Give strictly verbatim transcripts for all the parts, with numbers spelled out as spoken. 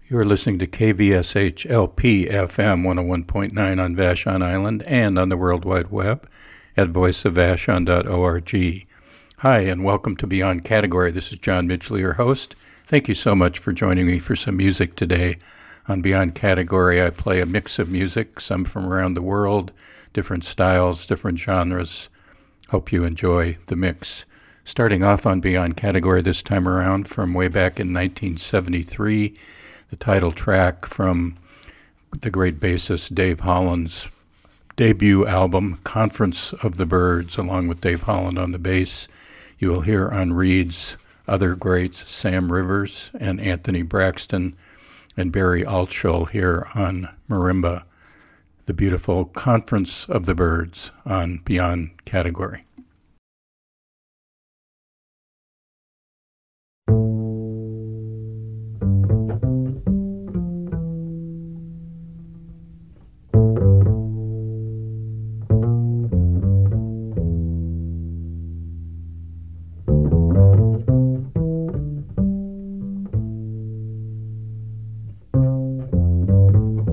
You are listening to K V S H L P F M one oh one point nine on Vashon Island and on the World Wide Web at voice of vashon dot org. Hi, and welcome to Beyond Category. This is John Midgley, your host. Thank you so much for joining me for some music today. On Beyond Category, I play a mix of music, some from around the world, different styles, different genres. Hope you enjoy the mix. Starting off on Beyond Category this time around from way back in nineteen seventy-three, the title track from the great bassist Dave Holland's debut album, Conference of the Birds, along with Dave Holland on the bass. You will hear on reeds other greats, Sam Rivers and Anthony Braxton, and Barry Altschul here on marimba. The beautiful Conference of the Birds on Beyond Category.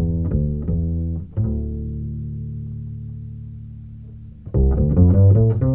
Thank you.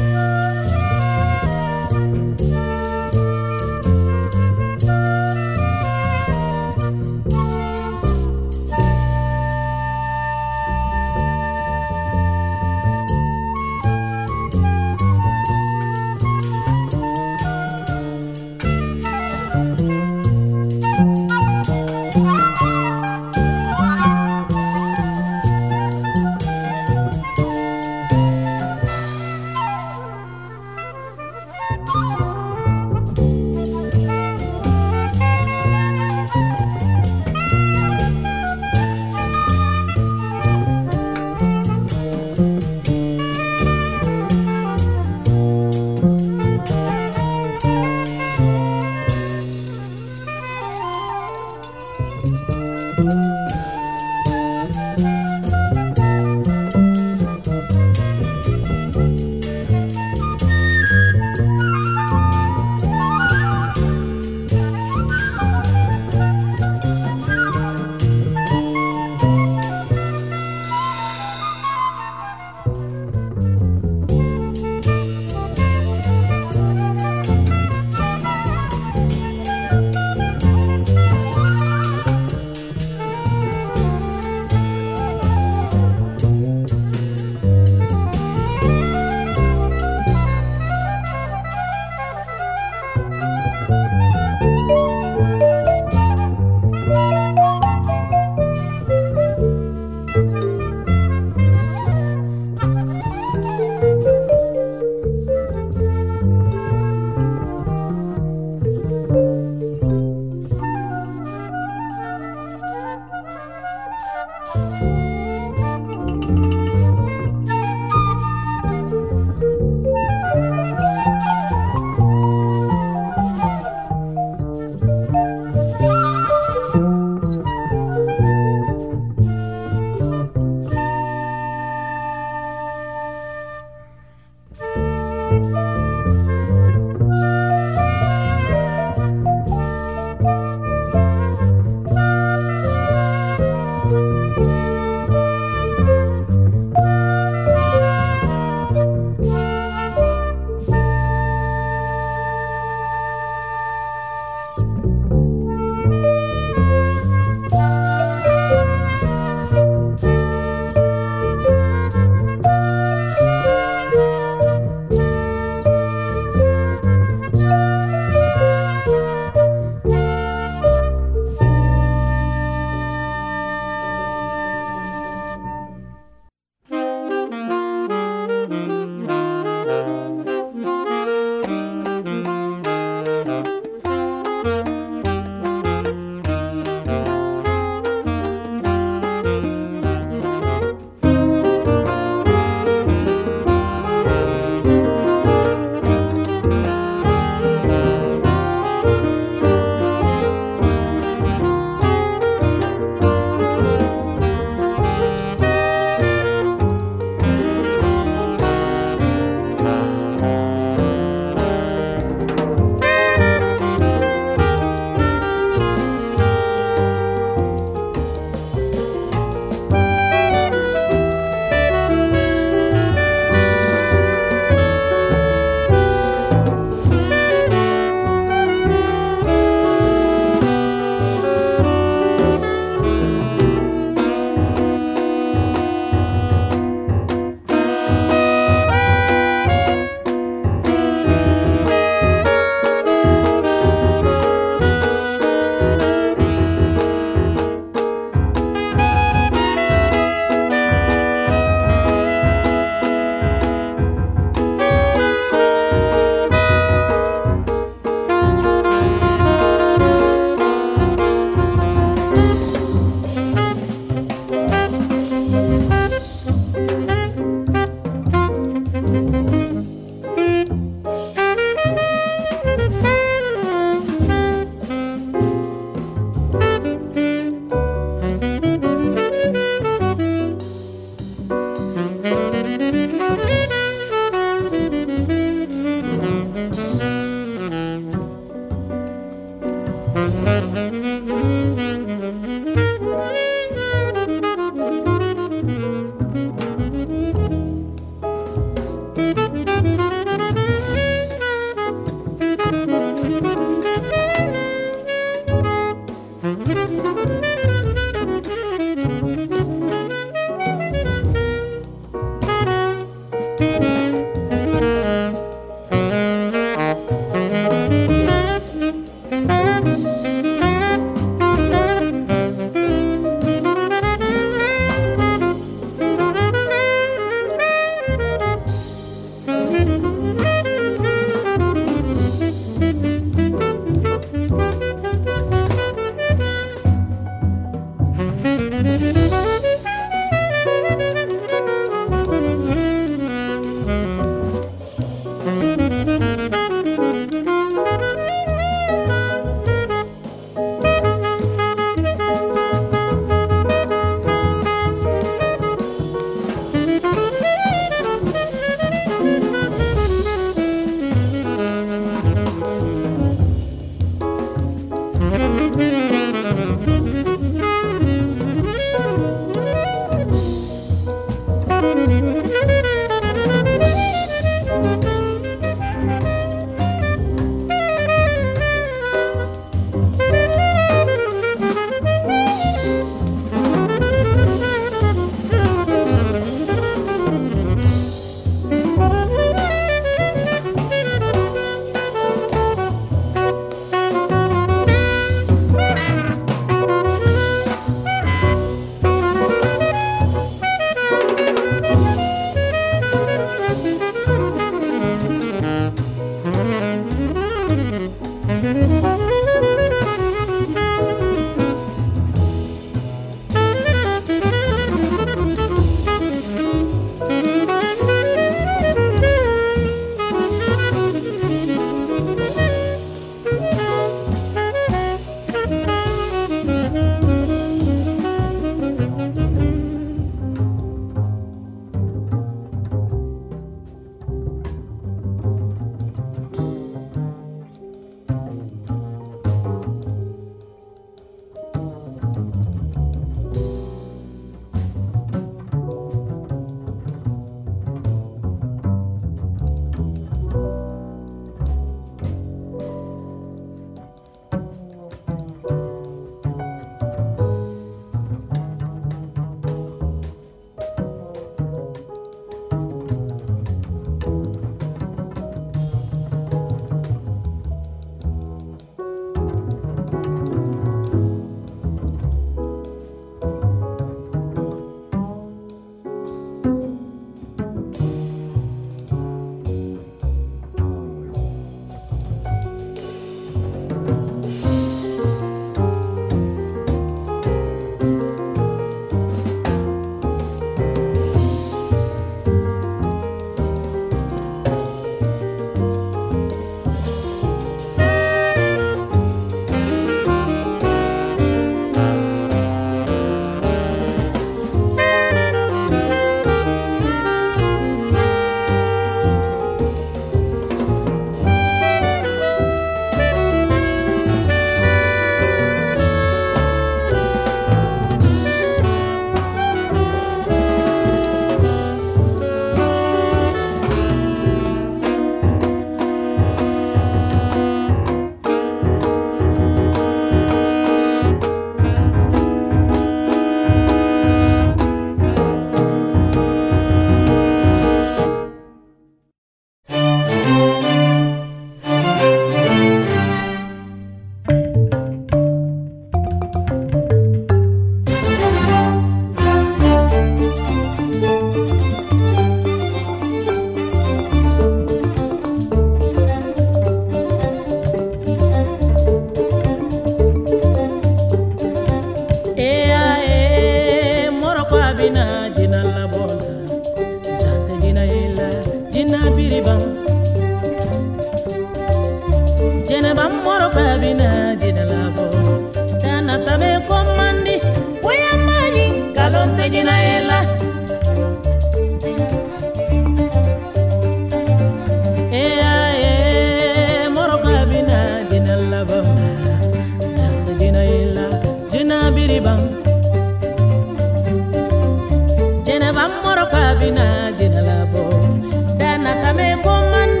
Jeneva moro kabina jenalabo dana tame komandi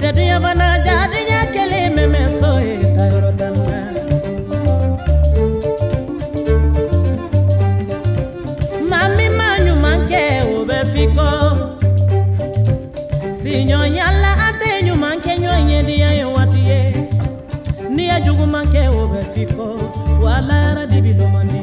Teduya bana jadinya kele meme soe tayro danna. Mami manyu manke ube fiko. Sinyo nyala ate nyu manke nyonye diya yo watiye. Niya jugu manke ube fiko. Wala radibilo mani.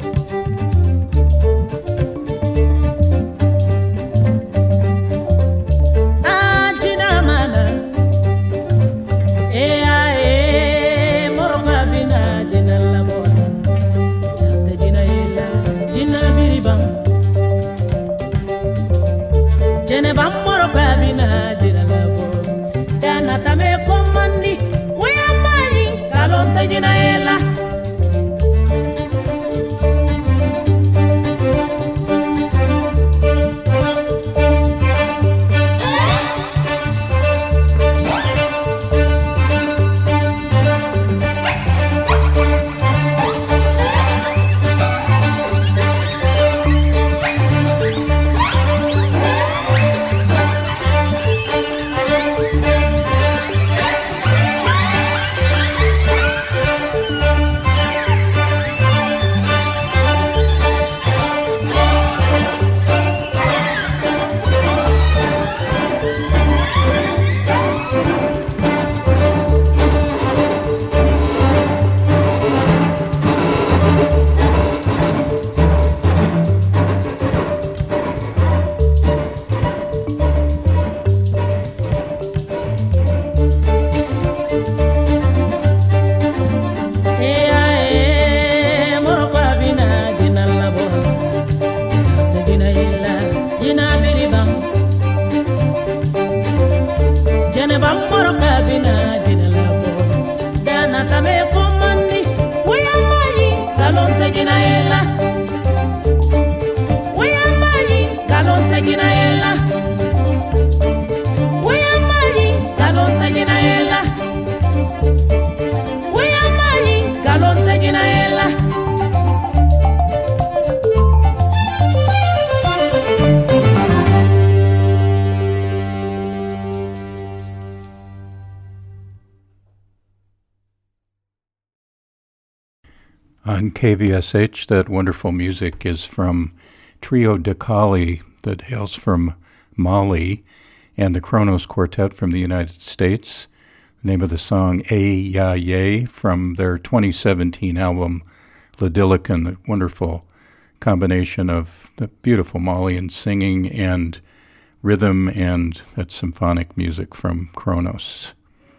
On K V S H, that wonderful music is from Trio de Cali that hails from Mali, and the Kronos Quartet from the United States. The name of the song, A Ya Ye, from their twenty seventeen album, Ladilican, a wonderful combination of the beautiful Malian singing and rhythm and that symphonic music from Kronos.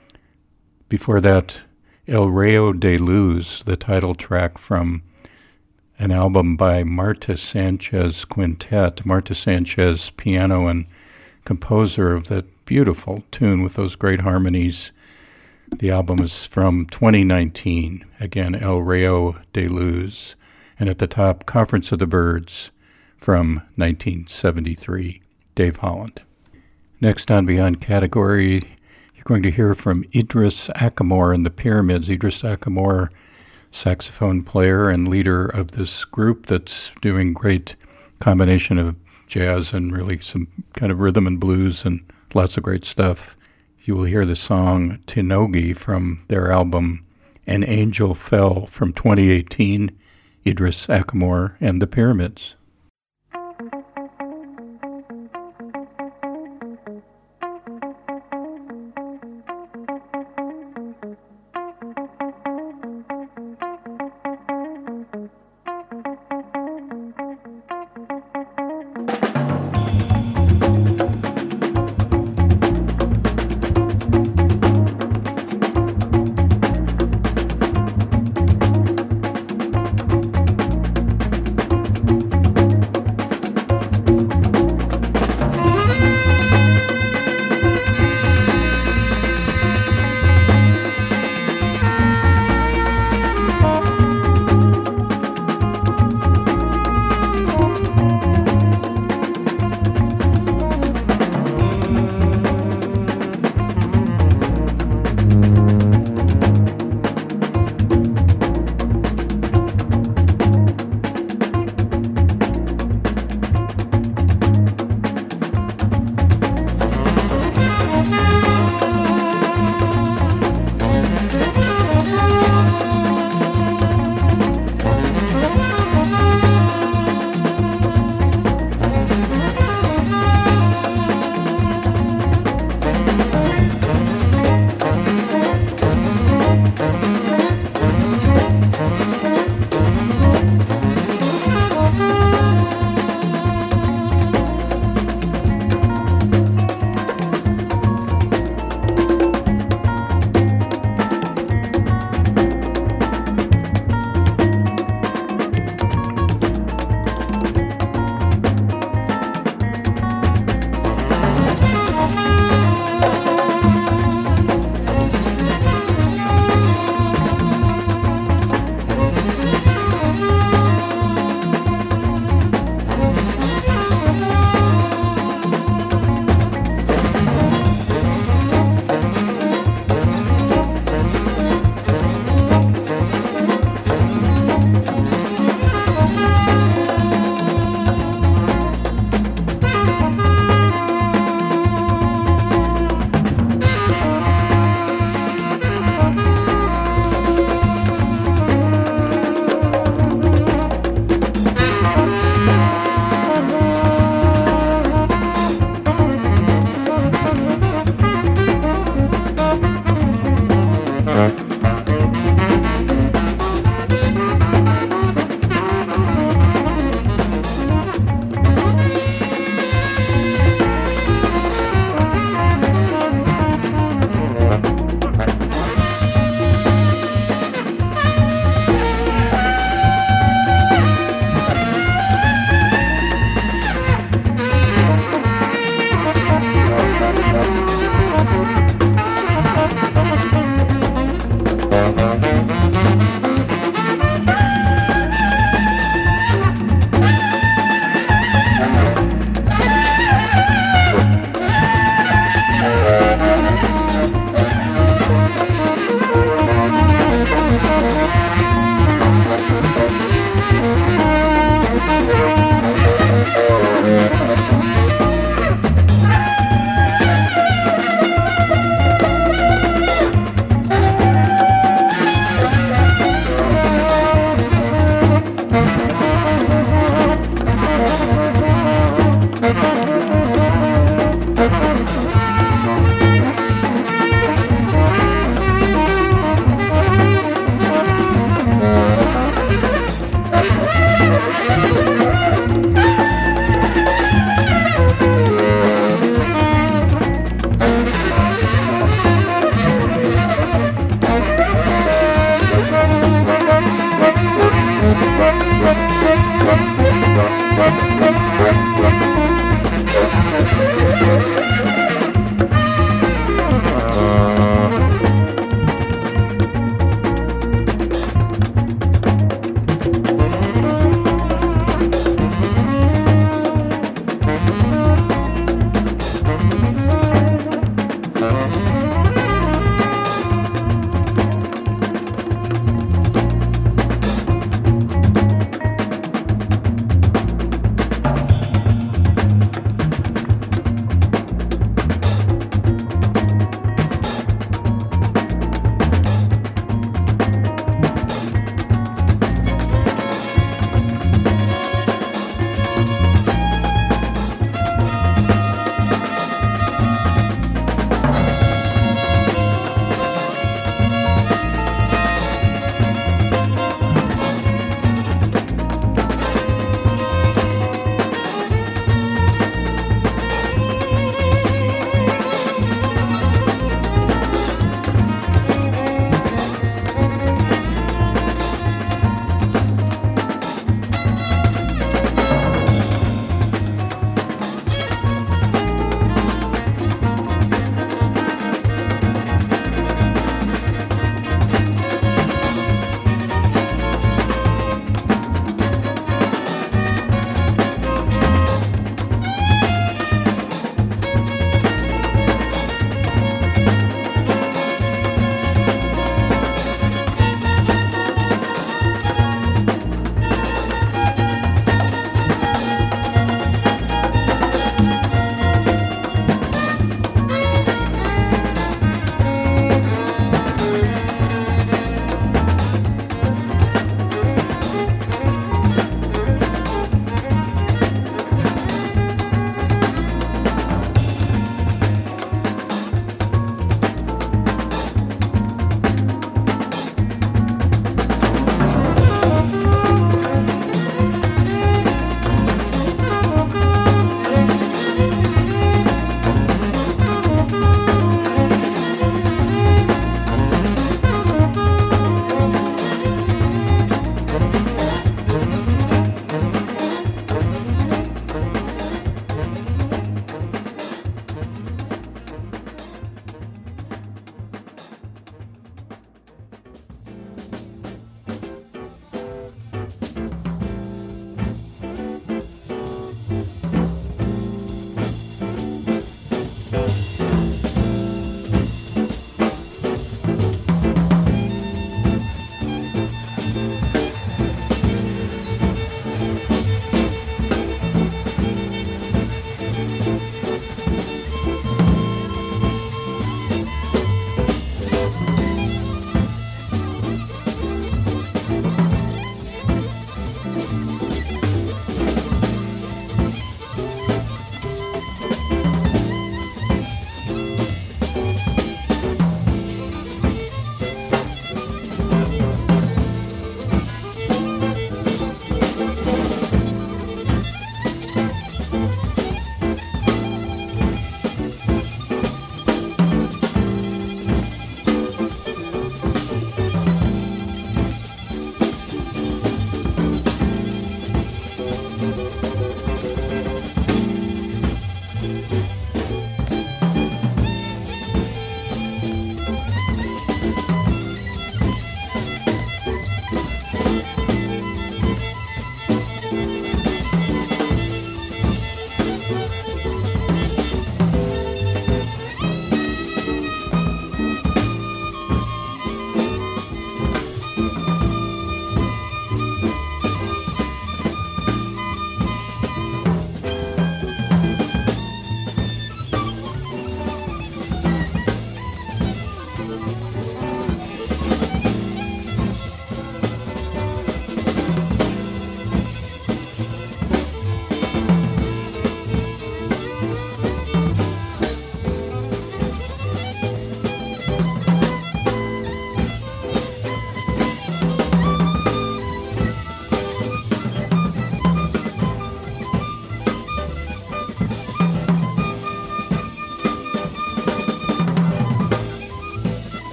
Before that, El Rayo de Luz, the title track from an album by Marta Sanchez Quintet. Marta Sanchez, piano and composer of that beautiful tune with those great harmonies. The album is from twenty nineteen. Again, El Rayo de Luz. And at the top, Conference of the Birds from nineteen seventy-three. Dave Holland. Next on Beyond Category, going to hear from Idris Ackamoor and the Pyramids. Idris Ackamoor, saxophone player and leader of this group that's doing great combination of jazz and really some kind of rhythm and blues and lots of great stuff. You will hear the song Tinogi from their album An Angel Fell from twenty eighteen, Idris Ackamoor and the Pyramids.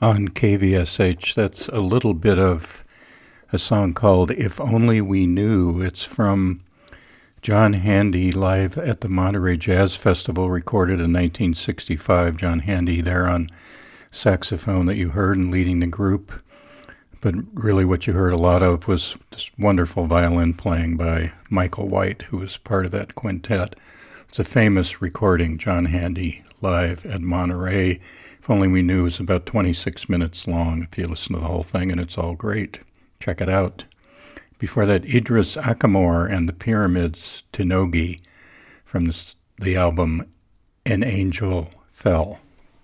on K V S H. That's a little bit of a song called If Only We Knew. It's from John Handy live at the Monterey Jazz Festival, recorded in nineteen sixty-five. John Handy there on saxophone that you heard and leading the group. But really what you heard a lot of was this wonderful violin playing by Michael White, who was part of that quintet. It's a famous recording, John Handy live at Monterey. If Only We Knew is about twenty-six minutes long if you listen to the whole thing, and it's all great. Check it out. Before that, Idris Ackamoor and the Pyramids, Tinogi, from the, the album An Angel Fell.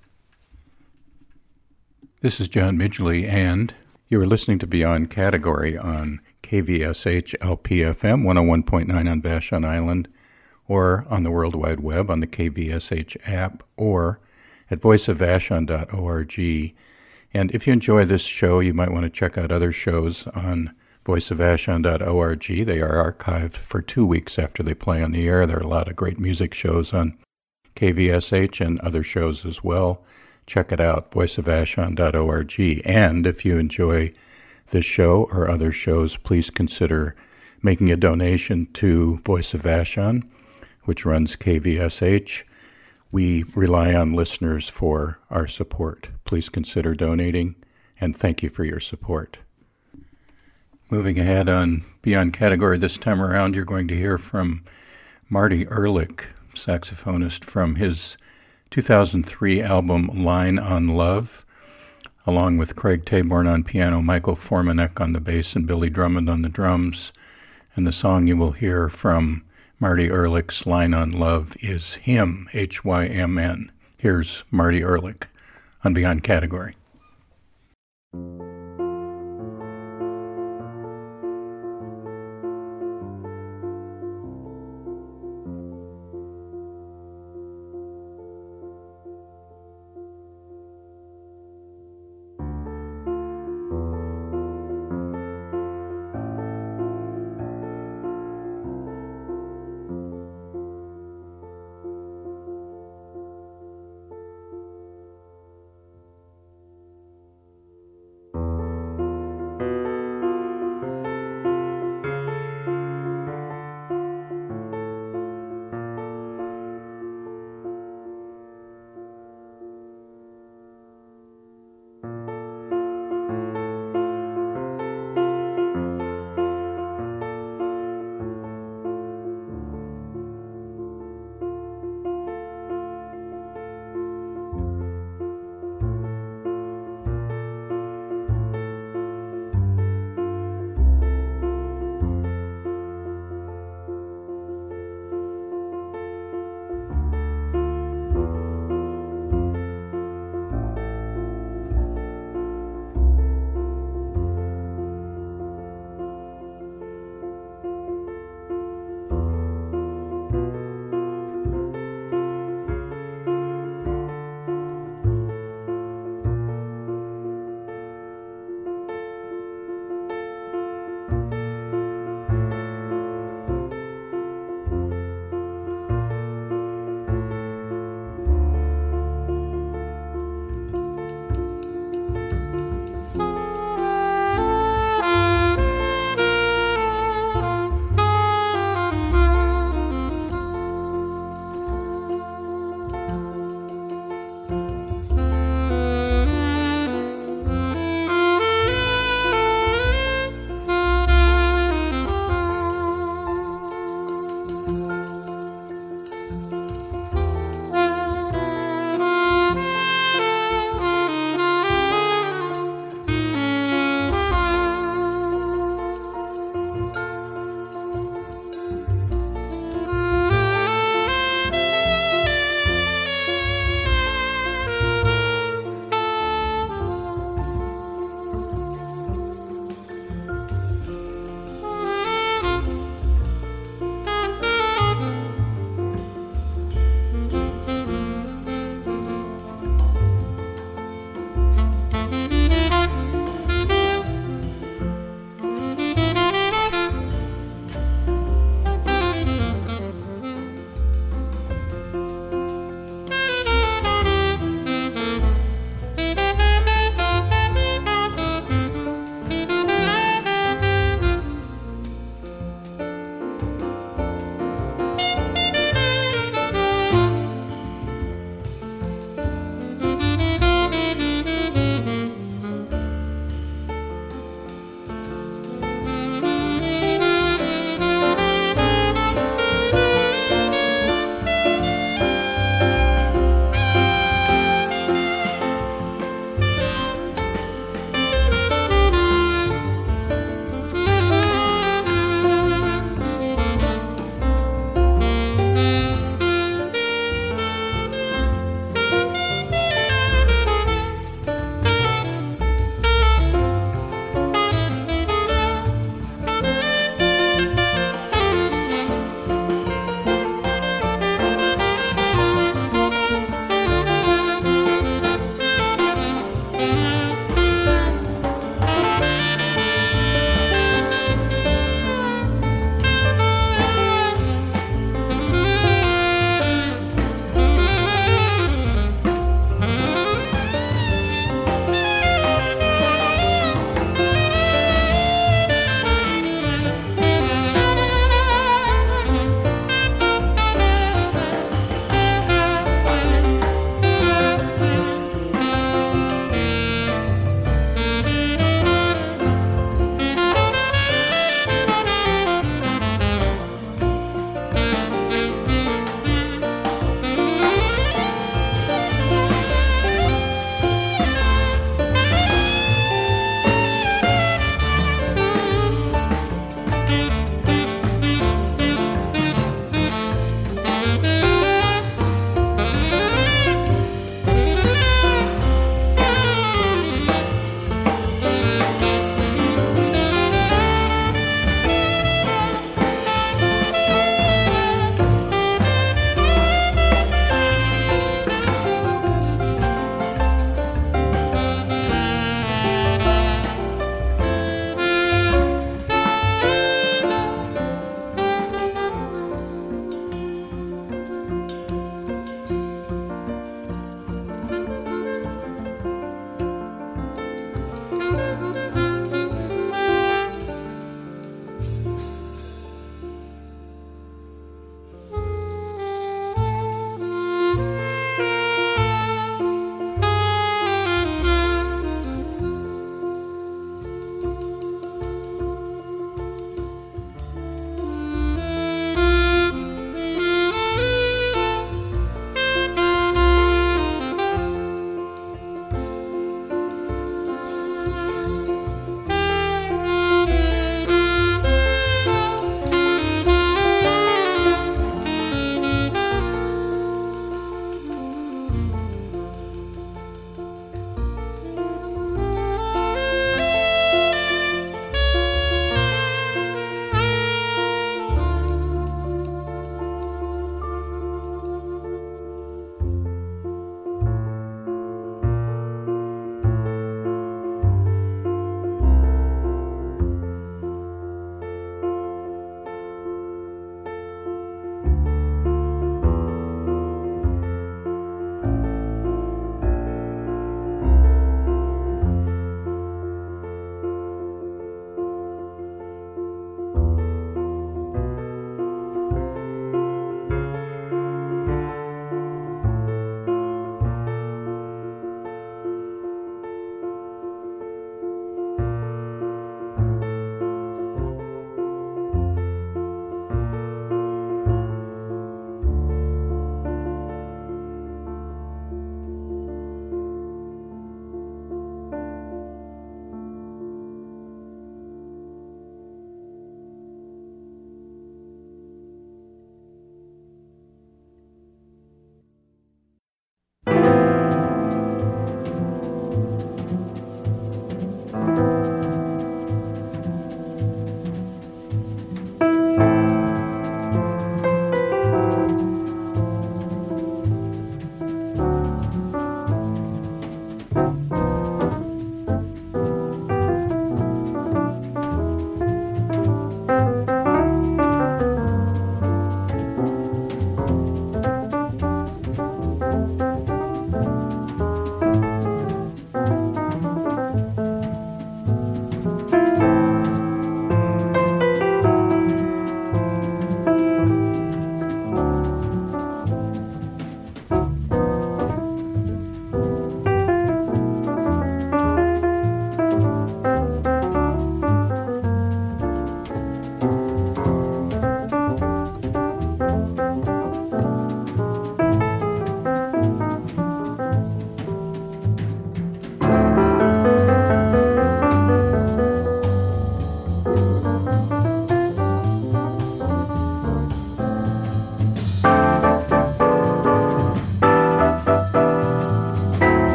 This is John Midgley, and you are listening to Beyond Category on K V S H L P F M one oh one point nine on Vashon Island, or on the World Wide Web on the K V S H app, or at voice of vashon dot org. And if you enjoy this show, you might want to check out other shows on voice of vashon dot org. They are archived for two weeks after they play on the air. There are a lot of great music shows on K V S H and other shows as well. Check it out, voice of vashon dot org. And if you enjoy this show or other shows, please consider making a donation to Voice of Vashon, which runs K V S H. We rely on listeners for our support. Please consider donating, and thank you for your support. Moving ahead on Beyond Category this time around, you're going to hear from Marty Ehrlich, saxophonist, from his two thousand three album Line on Love, along with Craig Taborn on piano, Michael Formanek on the bass, and Billy Drummond on the drums. And the song you will hear from Marty Ehrlich's Line on Love is Hymn, H Y M N. Here's Marty Ehrlich on Beyond Category.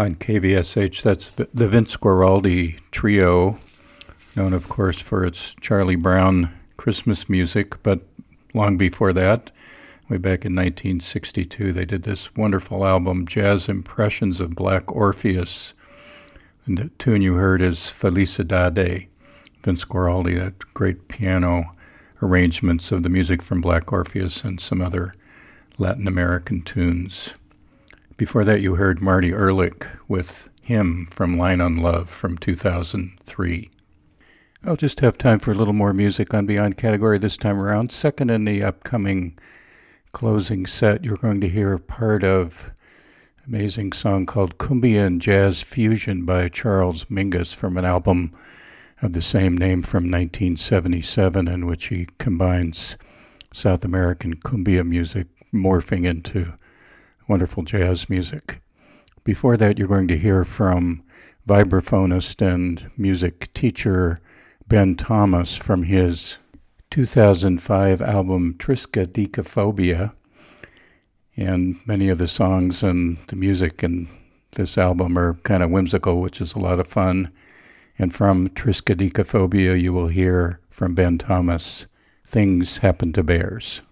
on K V S H. That's the Vince Guaraldi Trio, known, of course, for its Charlie Brown Christmas music, but long before that, way back in nineteen sixty-two, they did this wonderful album, Jazz Impressions of Black Orpheus. And the tune you heard is Felicidade. Vince Guaraldi, that great piano arrangements of the music from Black Orpheus and some other Latin American tunes. Before that, you heard Marty Ehrlich with Hymn from Line on Love from two thousand three. I'll just have time for a little more music on Beyond Category this time around. Second in the upcoming closing set, you're going to hear part of an amazing song called Cumbia and Jazz Fusion by Charles Mingus from an album of the same name from nineteen seventy-seven, in which he combines South American cumbia music morphing into wonderful jazz music. Before that, you're going to hear from vibraphonist and music teacher Ben Thomas from his two thousand five album Triskaidekaphobia, and many of the songs and the music in this album are kind of whimsical, which is a lot of fun. And from Triskaidekaphobia, you will hear from Ben Thomas, Things Happen to Bears.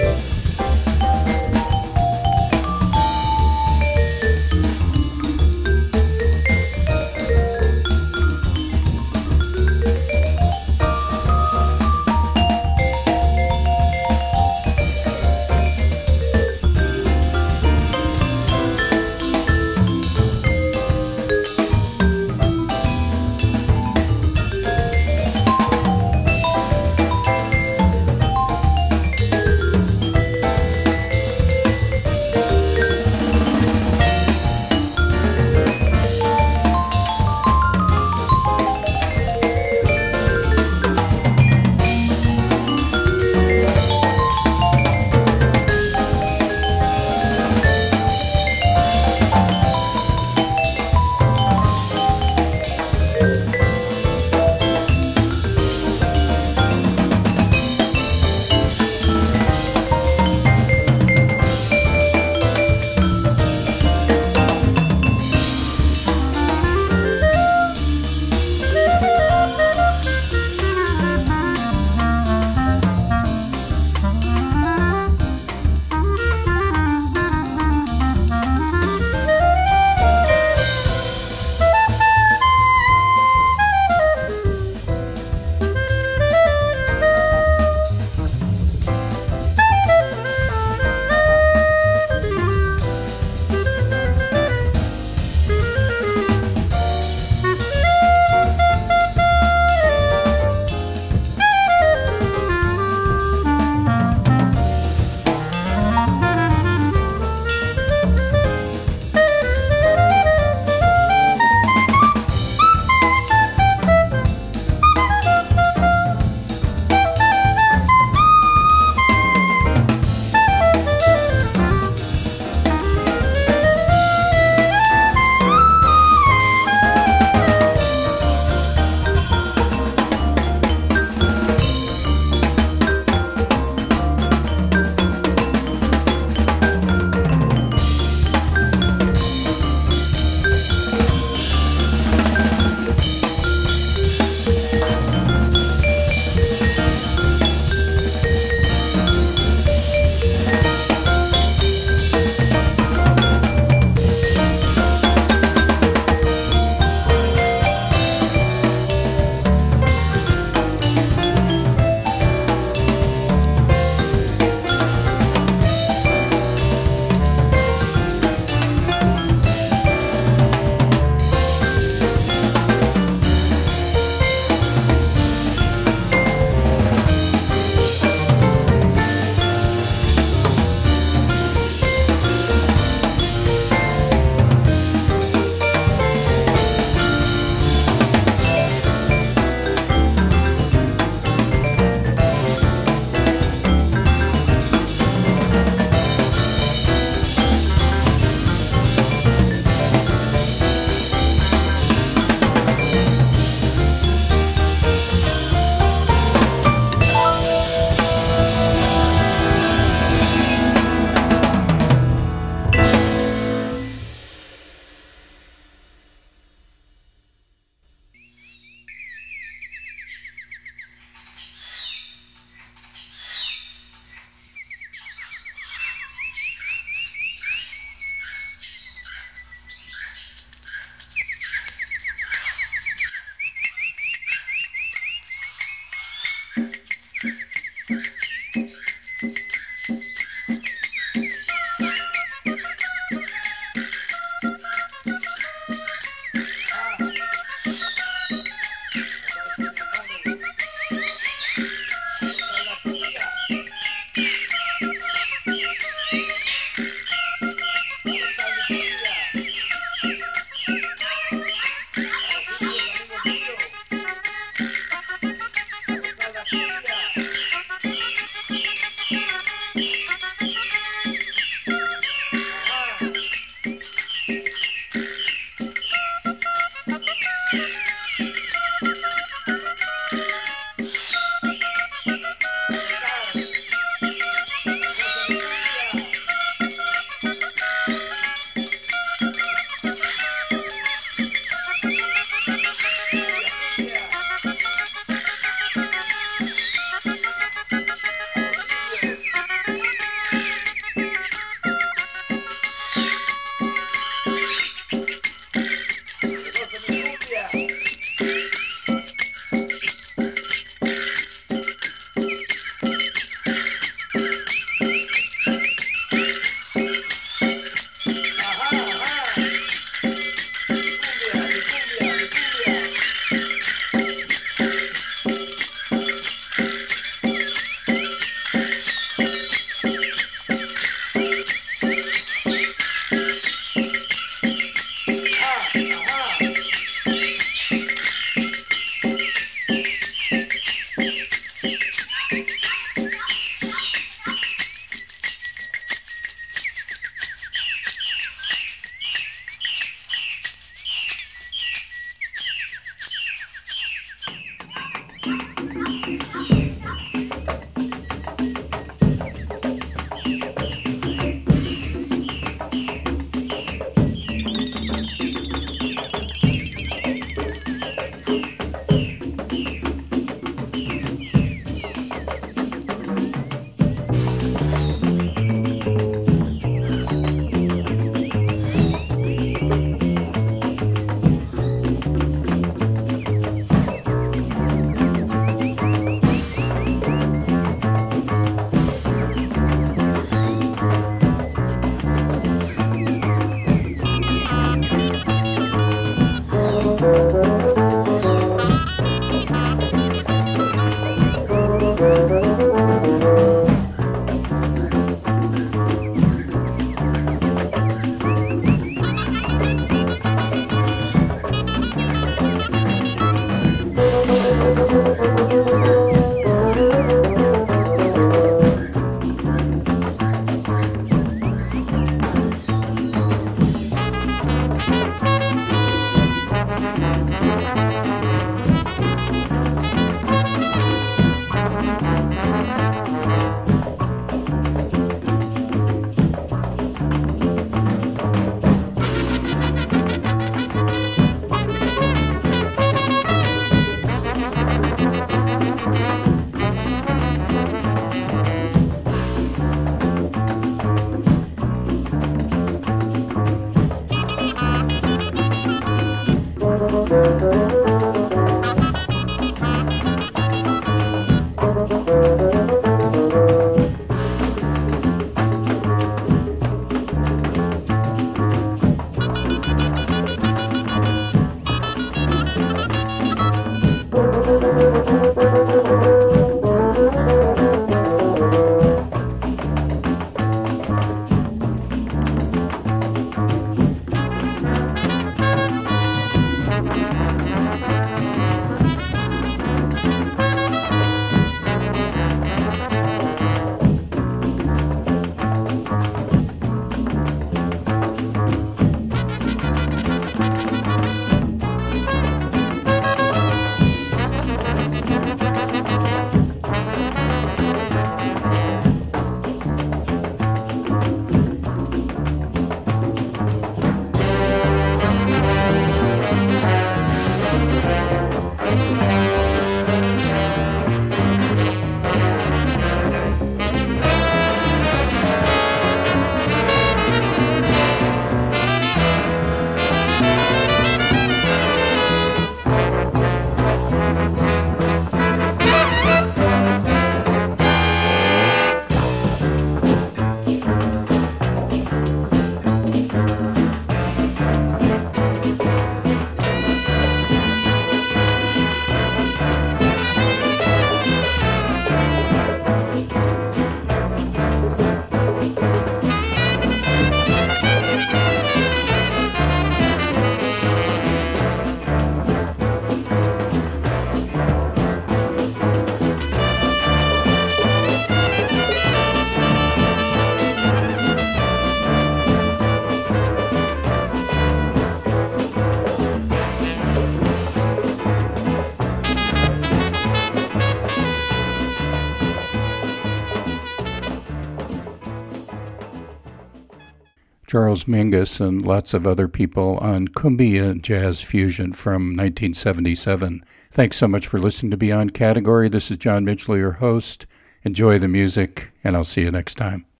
Charles Mingus and lots of other people on Cumbia Jazz Fusion from nineteen seventy-seven. Thanks so much for listening to Beyond Category. This is John Mitchell, your host. Enjoy the music, and I'll see you next time.